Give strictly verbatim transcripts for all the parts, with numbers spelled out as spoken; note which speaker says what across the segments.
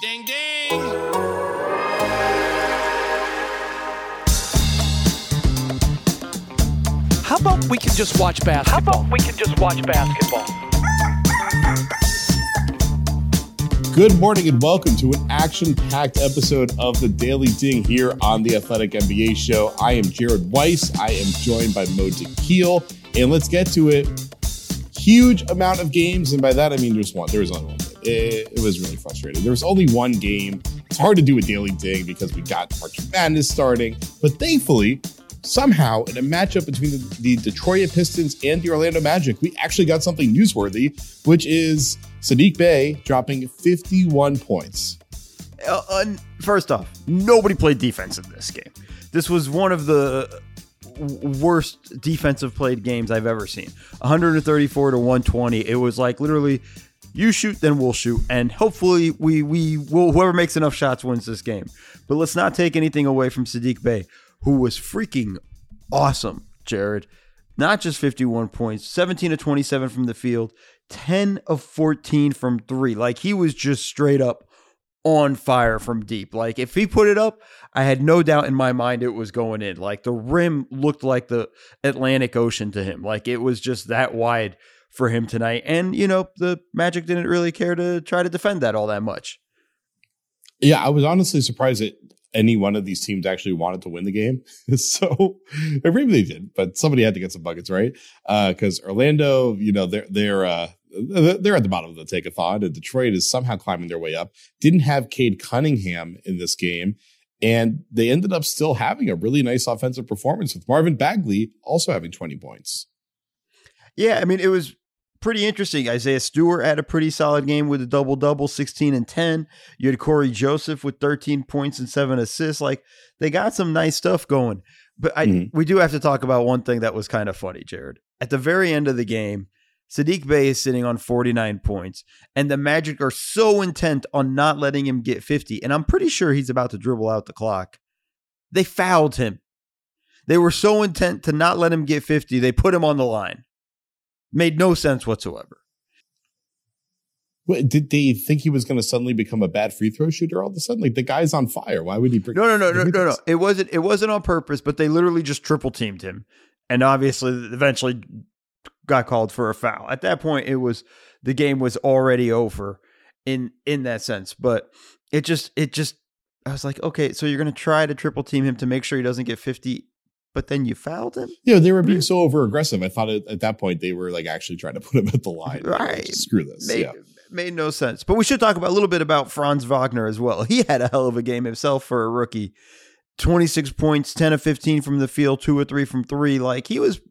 Speaker 1: ding, ding.
Speaker 2: How about we can just watch basketball?
Speaker 3: How about we can just watch basketball?
Speaker 4: Good morning and welcome to an action-packed episode of the Daily Ding here on the Athletic N B A Show. I am Jared Weiss. I am joined by Mo Dakhil, and let's get to it. Huge amount of games, and by that I mean there's one. There was only one. It, it was really frustrating. There was only one game. It's hard to do a Daily Ding because we got March Madness starting, but thankfully, somehow, in a matchup between the, the Detroit Pistons and the Orlando Magic, we actually got something newsworthy, which is Saddiq Bey dropping fifty-one points.
Speaker 5: Uh, uh, first off, nobody played defense in this game. This was one of the worst defensive played games I've ever seen. one thirty-four to one twenty. It was like literally, you shoot, then we'll shoot, and hopefully we we will. Whoever makes enough shots wins this game. But let's not take anything away from Saddiq Bey, who was freaking awesome, Jared. Not just fifty-one points, seventeen of twenty-seven from the field, ten of fourteen from three. Like, he was just straight up on fire from deep. Like, if he put it up, I had no doubt in my mind it was going in. Like, the rim looked like the Atlantic Ocean to him. Like, it was just that wide for him tonight. And, you know, the Magic didn't really care to try to defend that all that much.
Speaker 4: Yeah, I was honestly surprised that any one of these teams actually wanted to win the game. So maybe they did, but somebody had to get some buckets, right? Because uh, Orlando, you know, they're they're uh, they're at the bottom of the take-a-thon, and Detroit is somehow climbing their way up. Didn't have Cade Cunningham in this game, and they ended up still having a really nice offensive performance with Marvin Bagley also having twenty points.
Speaker 5: Yeah, I mean, it was pretty interesting. Isaiah Stewart had a pretty solid game with a double-double, sixteen and ten. You had Corey Joseph with thirteen points and seven assists. Like, they got some nice stuff going. But I, mm-hmm. we do have to talk about one thing that was kind of funny, Jared. At the very end of the game, Saddiq Bey is sitting on forty-nine points, and the Magic are so intent on not letting him get fifty, and I'm pretty sure he's about to dribble out the clock. They fouled him. They were so intent to not let him get fifty, they put him on the line. Made no sense whatsoever.
Speaker 4: What, did they think he was going to suddenly become a bad free throw shooter all of a sudden? Like, the guy's on fire. Why would he bring?
Speaker 5: No, no, no, no, no, no. It wasn't. It wasn't on purpose. But they literally just triple teamed him, and obviously, eventually, got called for a foul. At that point, it was the game was already over in in that sense. But it just, it just, I was like, okay, so you're going to try to triple team him to make sure he doesn't get fifty. But then you fouled him?
Speaker 4: Yeah, they were being so over aggressive. I thought at, at that point they were like actually trying to put him at the line.
Speaker 5: Right.
Speaker 4: Like, screw this.
Speaker 5: Made,
Speaker 4: yeah.
Speaker 5: made no sense. But we should talk about a little bit about Franz Wagner as well. He had a hell of a game himself for a rookie. twenty-six points, ten of fifteen from the field, two or three from three. Like, he was,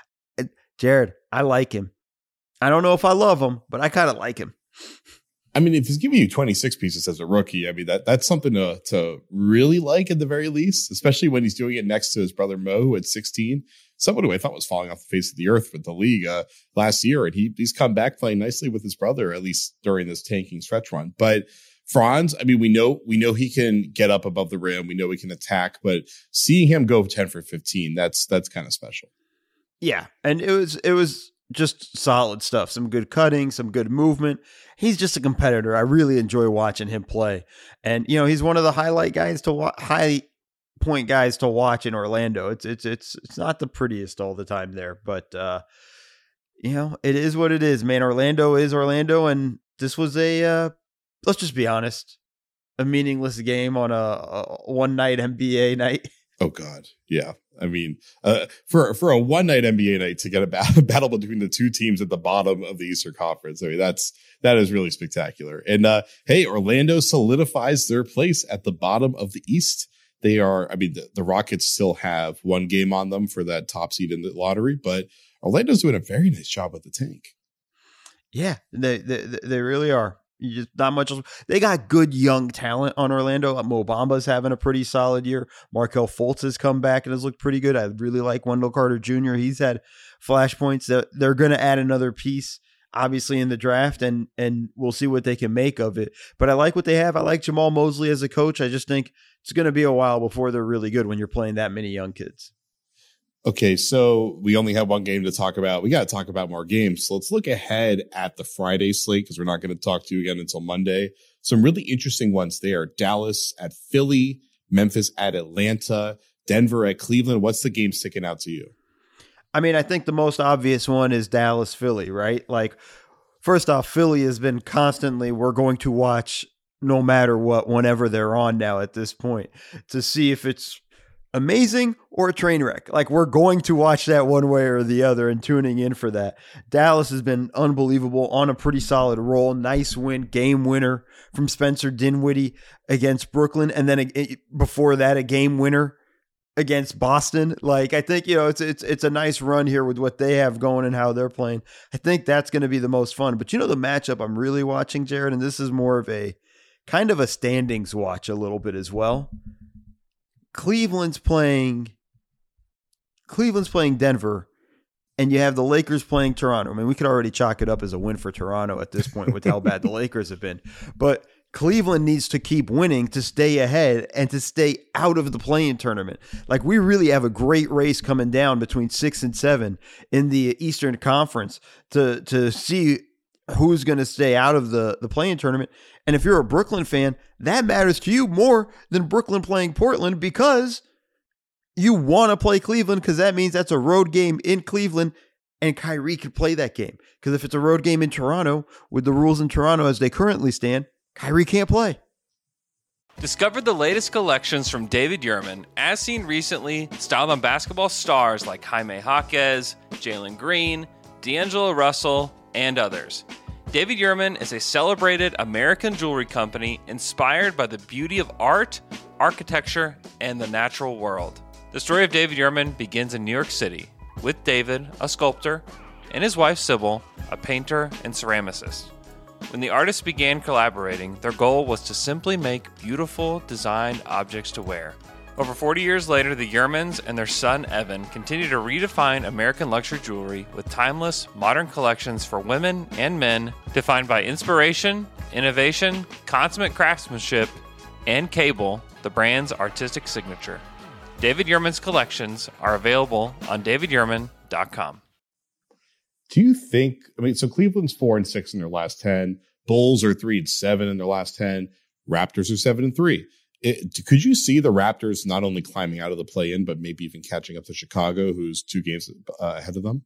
Speaker 5: Jared, I like him. I don't know if I love him, but I kind of like him.
Speaker 4: I mean, if he's giving you twenty-six pieces as a rookie, I mean, that that's something to to really like at the very least, especially when he's doing it next to his brother Mo, who had sixteen. Someone who I thought was falling off the face of the earth with the league uh, last year. And he he's come back playing nicely with his brother, at least during this tanking stretch run. But Franz, I mean, we know we know he can get up above the rim. We know he can attack. But seeing him go ten for fifteen, that's that's kind of special.
Speaker 5: Yeah. And it was it was just solid stuff. Some good cutting, some good movement. He's just a competitor. I really enjoy watching him play. And, you know, he's one of the highlight guys to watch, high point guys to watch in Orlando. It's, it's, it's, it's not the prettiest all the time there, but, uh, you know, it is what it is, man. Orlando is Orlando. And this was a, uh, let's just be honest, a meaningless game on a, a one night N B A night.
Speaker 4: Oh God. Yeah. I mean, uh, for, for a one night N B A night to get a battle, battle between the two teams at the bottom of the Eastern Conference. I mean, that's, that is really spectacular. And, uh, hey, Orlando solidifies their place at the bottom of the East. They are, I mean, the, the Rockets still have one game on them for that top seed in the lottery, but Orlando's doing a very nice job with the tank.
Speaker 5: Yeah, they, they, they really are. You just not much else. They got good young talent on Orlando. Mo Bamba's having a pretty solid year. Markelle Fultz has come back and has looked pretty good. I really like Wendell Carter Junior He's had flashpoints. That they're going to add another piece, obviously, in the draft, and and we'll see what they can make of it. But I like what they have. I like Jamal Mosley as a coach. I just think it's going to be a while before they're really good when you're playing that many young kids.
Speaker 4: Okay, so we only have one game to talk about. We got to talk about more games. So let's look ahead at the Friday slate because we're not going to talk to you again until Monday. some really interesting ones there. Dallas at Philly, Memphis at Atlanta, Denver at Cleveland. What's the game sticking out to you?
Speaker 5: I mean, I think the most obvious one is Dallas, Philly, right? Like, first off, Philly has been constantly, we're going to watch no matter what, whenever they're on now at this point, to see if it's amazing or a train wreck. Like, we're going to watch that one way or the other and tuning in for that. Dallas has been unbelievable, on a pretty solid roll. Nice win, game winner from Spencer Dinwiddie against Brooklyn. And then a, before that, a game winner against Boston. Like, I think, you know, it's it's it's a nice run here with what they have going and how they're playing. I think that's going to be the most fun. But you know, the matchup I'm really watching, Jared, and this is more of a kind of a standings watch a little bit as well. Cleveland's playing Cleveland's playing Denver, and you have the Lakers playing Toronto. I mean, we could already chalk it up as a win for Toronto at this point with how bad the Lakers have been. But Cleveland needs to keep winning to stay ahead and to stay out of the play-in tournament. Like, we really have a great race coming down between six and seven in the Eastern Conference to to see who's going to stay out of the, the play-in tournament. And if you're a Brooklyn fan, that matters to you more than Brooklyn playing Portland, because you want to play Cleveland, because that means that's a road game in Cleveland, and Kyrie could play that game. Because if it's a road game in Toronto, with the rules in Toronto as they currently stand, Kyrie can't play.
Speaker 1: Discover the latest collections from David Yurman, as seen recently, styled on basketball stars like Jaime Jaquez, Jalen Green, D'Angelo Russell, and others. David Yurman is a celebrated American jewelry company inspired by the beauty of art, architecture, and the natural world. The story of David Yurman begins in New York City, with David, a sculptor, and his wife Sybil, a painter and ceramicist. When the artists began collaborating, their goal was to simply make beautiful, designed objects to wear. Over forty years later, the Yurmans and their son Evan continue to redefine American luxury jewelry with timeless, modern collections for women and men, defined by inspiration, innovation, consummate craftsmanship, and Cable, the brand's artistic signature. David Yurman's collections are available on david yurman dot com.
Speaker 4: Do you think, I mean, so Cleveland's four and six in their last ten. Bulls are three and seven in their last ten. Raptors are seven and three. It, could you see the Raptors not only climbing out of the play-in, but maybe even catching up to Chicago, who's two games uh, ahead of them?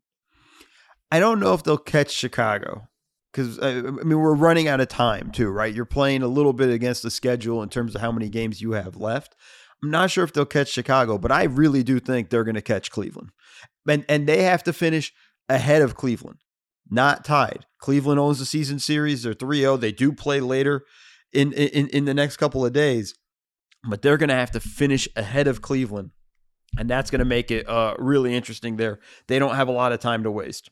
Speaker 5: I don't know if they'll catch Chicago, because, I mean, we're running out of time too, right? You're playing a little bit against the schedule in terms of how many games you have left. I'm not sure if they'll catch Chicago, but I really do think they're going to catch Cleveland. And, and they have to finish ahead of Cleveland, not tied. Cleveland owns the season series. They're three oh. They do play later in, in, in the next couple of days, but they're going to have to finish ahead of Cleveland, and that's going to make it uh, really interesting there. They don't have a lot of time to waste.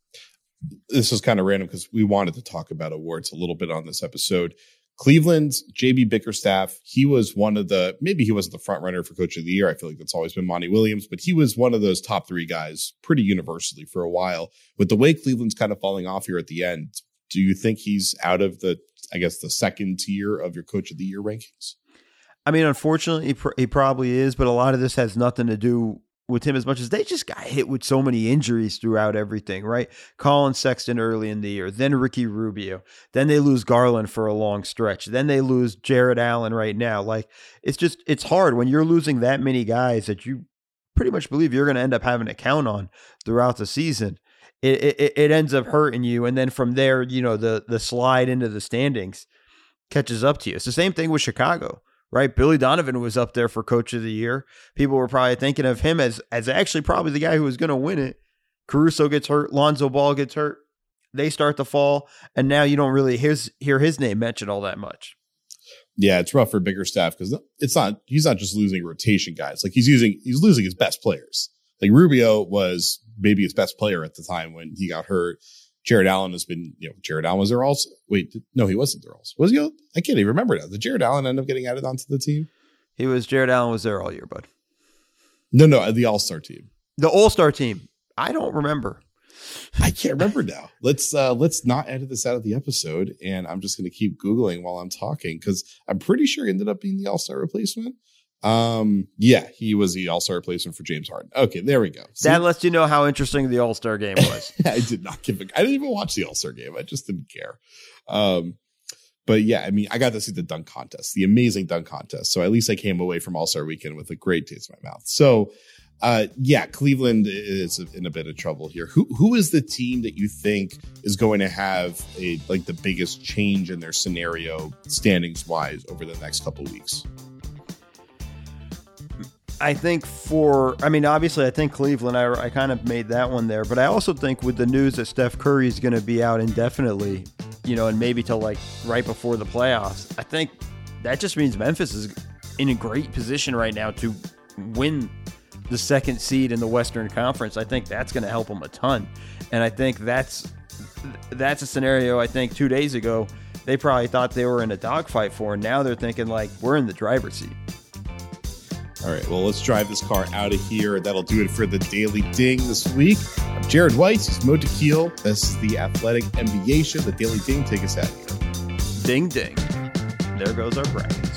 Speaker 4: This is kind of random because we wanted to talk about awards a little bit on this episode. Cleveland's J B Bickerstaff, he was one of the, maybe he wasn't the front runner for Coach of the Year. I feel like that's always been Monty Williams, but he was one of those top three guys pretty universally for a while. With the way Cleveland's kind of falling off here at the end, do you think he's out of the, I guess, the second tier of your Coach of the Year rankings?
Speaker 5: I mean, unfortunately, he, pr- he probably is, but a lot of this has nothing to do with him as much as they just got hit with so many injuries throughout everything, right? Colin Sexton early in the year, then Ricky Rubio, then they lose Garland for a long stretch, then they lose Jared Allen right now. Like, it's just, it's hard when you're losing that many guys that you pretty much believe you're going to end up having to count on throughout the season. It, it it ends up hurting you, and then from there, you know, the the slide into the standings catches up to you. It's the same thing with Chicago. Right, Billy Donovan was up there for Coach of the Year. People were probably thinking of him as as actually probably the guy who was going to win it. Caruso gets hurt, Lonzo Ball gets hurt. They start to fall, and now you don't really hear, hear his name mentioned all that much.
Speaker 4: Yeah, it's rough for Bickerstaff because it's not. He's not just losing rotation guys. Like he's using, he's losing his best players. Like Rubio was maybe his best player at the time when he got hurt. Jared Allen has been, you know, Jared Allen was there also. Wait, no, he wasn't there also. Was he? I can't even remember now. Did Jared Allen end up getting added onto the team?
Speaker 5: He was, Jared Allen was there all year, bud.
Speaker 4: No, no, the All-Star team.
Speaker 5: The All-Star team. I don't remember.
Speaker 4: I can't remember now. Let's, uh, let's not edit this out of the episode. And I'm just going to keep Googling while I'm talking because I'm pretty sure he ended up being the All-Star replacement. Um, yeah, he was the All-Star replacement for James Harden. Okay, there we go. See?
Speaker 5: That lets you know how interesting the All-Star game was.
Speaker 4: I did not give a, I didn't even watch the All-Star game. I just didn't care. Um, But yeah, I mean, I got to see the dunk contest, the amazing dunk contest. So at least I came away from All-Star Weekend with a great taste in my mouth. So uh, yeah, Cleveland is in a bit of trouble here. Who who is the team that you think is going to have a like the biggest change in their scenario standings wise over the next couple of weeks?
Speaker 5: I think for, I mean, obviously, I think Cleveland, I, I kind of made that one there, but I also think with the news that Steph Curry is going to be out indefinitely, you know, and maybe till like right before the playoffs, I think that just means Memphis is in a great position right now to win the second seed in the Western Conference. I think that's going to help them a ton. And I think that's, that's a scenario I think two days ago, they probably thought they were in a dogfight for, and now they're thinking like, we're in the driver's seat.
Speaker 4: All right, well, let's drive this car out of here. That'll do it for the Daily Ding this week. I'm Jared Weiss. He's Mo Tequil. This is the Athletic N B A Show. The Daily Ding. Take us out of here.
Speaker 5: Ding, ding. There goes our bracket.